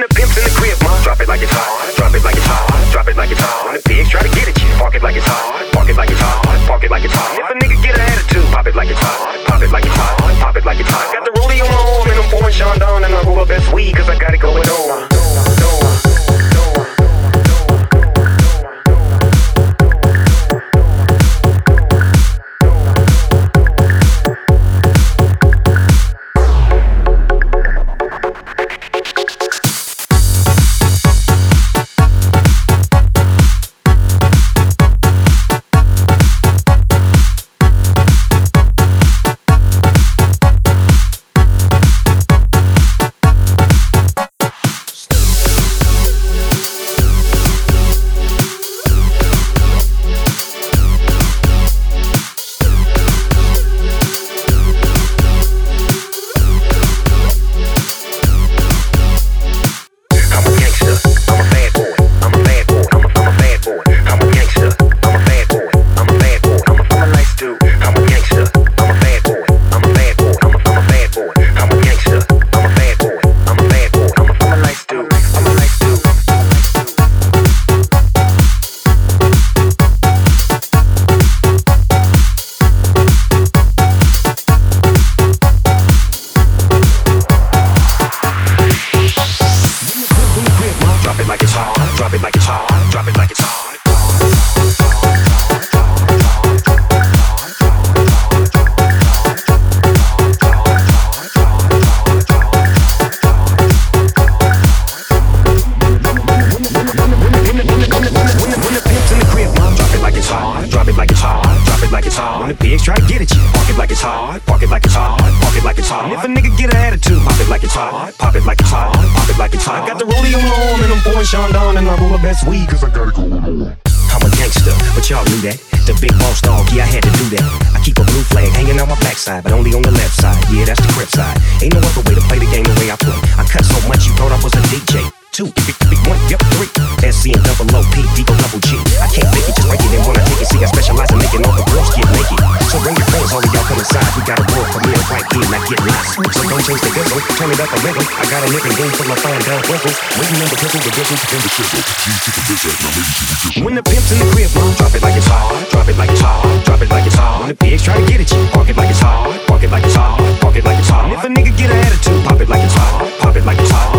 pimps in the crib, ma, drop it like it's hot. Drop it like it's hot. Drop it like it's hot. When the pigs try to get at you, park it like it's hot. Park it like it's hot. Park it like it's hot. If a nigga get an attitude, pop it like it's hot. Pop it like it's hot. Pop it like it's hot. Got the rollie on my arm and I'm pouring Chandon and I roll up that weed 'cause I got it going on. When the pigs try to get at you, park it like it's hot. Park it like it's hot. Park it like it's hot. If a nigga get an attitude, pop it like it's hot. Pop it like it's hot. Pop it like it's hot. Got the rollie on my arm and I'm pouring Chandon and I roll up that weed 'cause I got it going on. I'm a gangster, but y'all knew that. The big boss dog, yeah, I had to do that. I keep a blue flag hanging on my backside, but only on the left side. Yeah, that's the crib side. Ain't no other way to play the game the way I play. I cut so much you thought I was a DJ. 2, 1, yep, 3. SC and double OP, Vigo double G. I can't fake it, just break it in when I take it. See, I specialize in making all the girls get naked. So bring your friends, all of y'all come inside. We got a world premiere right here, not get lost. So don't change the ghetto, turn it up a little. I got a living game full of fine down whistles. Waiting in the pistol, the business, and the shit. When the pimp's in the crib, drop it like it's hot. Drop it like it's hot. Drop it like it's hot. When the pigs try to get at you, park it like it's hot. Park it like it's hot. Park it like it's hot. And if a nigga get an attitude, pop it like it's hot. Pop it like it's hot.